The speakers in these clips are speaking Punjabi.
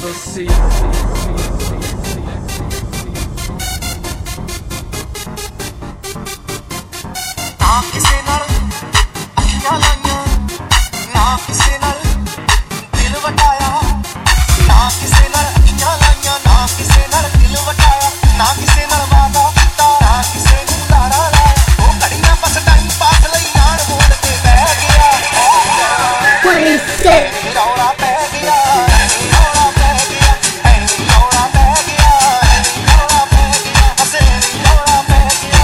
ਨਾ ਕਿਸੇ ਨਾਲ ਅੱਖੀਆਂ ਲਾਈਆਂ, ਨਾ ਕਿਸੇ ਨਾਲ ਦਿਲ ਵਟਾਇਆ, ਨਾ ਕਿਸੇ ਨਾਲ ਅੱਖੀਆਂ ਲਾਈਆਂ, ਨਾ ਕਿਸੇ ਨਾਲ ਦਿਲ ਵਟਾਇਆ, ਨਾ ਕਿਸੇ ਨਾਲ ਵਾਦਾ ਕੀਤਾ, ਨਾ ਕਿਸੇ ਨੂੰ ਲਾਰਾ ਲਾਇਆ। ਉਹ ਘੜੀਆਂ ਬਸ ਟਾਈਮ ਪਾਸ ਲਈ ਆਣ ਮੋੜ ਤੇ ਬਹਿ ਗਿਆ। ਰੌਲਾ ਪੈ ਗਿਆ, ਰੌਲਾ ਪੈ ਗਿਆ, ਰੌਲਾ ਪੈ ਗਿਆ, ਰੌਲਾ ਪੈ ਗਿਆ, ਬਸ ਰੌਲਾ ਪੈ ਗਿਆ।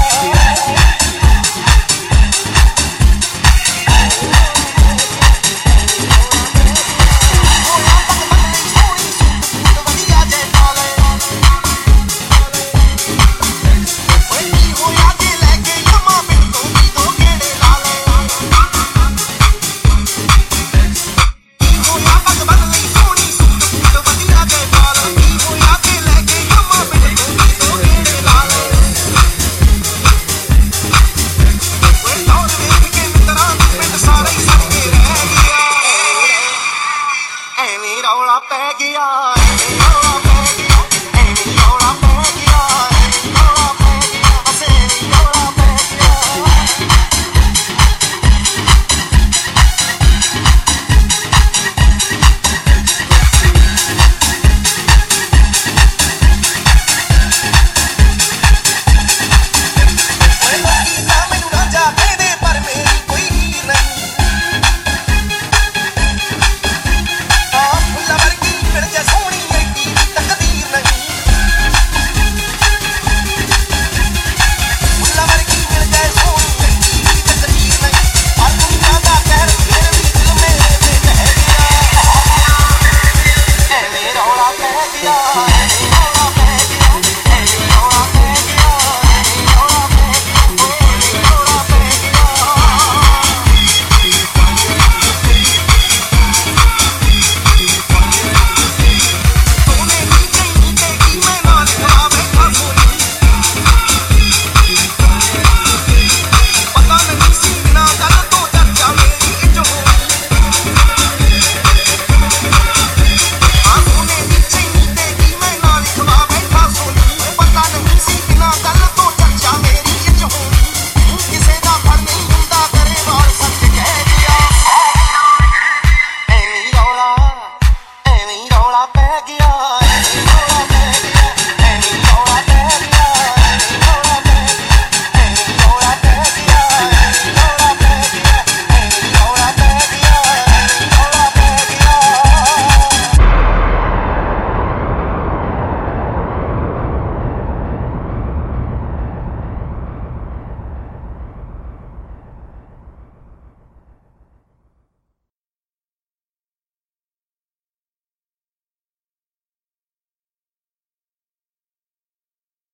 रौला पै गया।